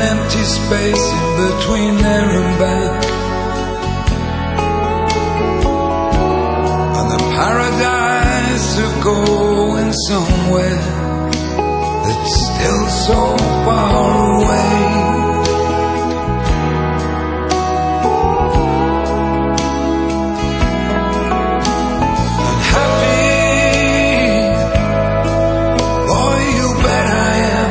empty space in between there and back. And the paradise of going somewhere that's still so far away. And happy, boy, you bet I am.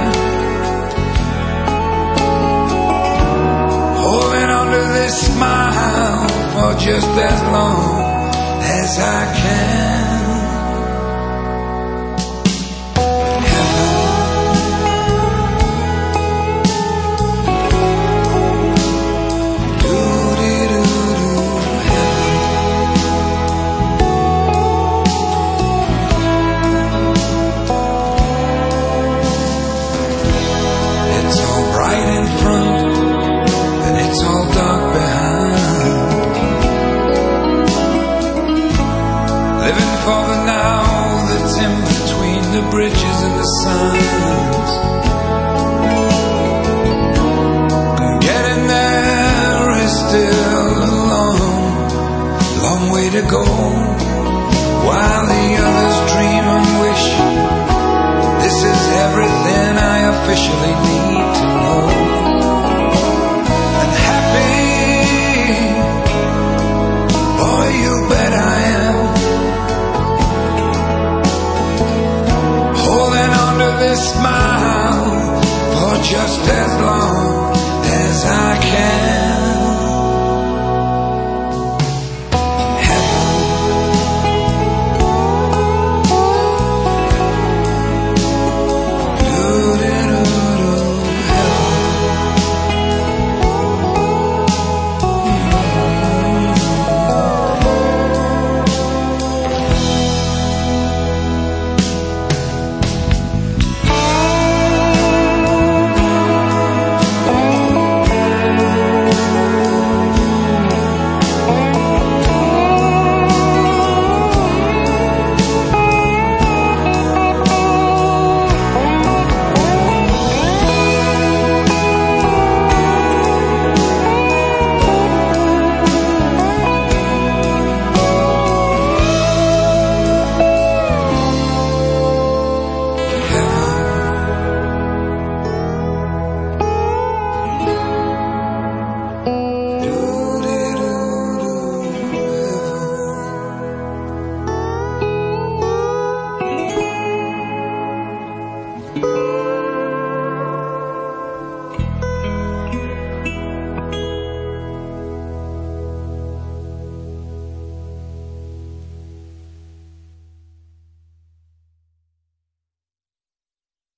Holding on to this smile for just as long as I can. The bridges and the signs, and getting there is still a long, long way to go. While the others dream and wish, this is everything I officially need to know. And happy, boy, you bet I am. This smile for just as long as I can.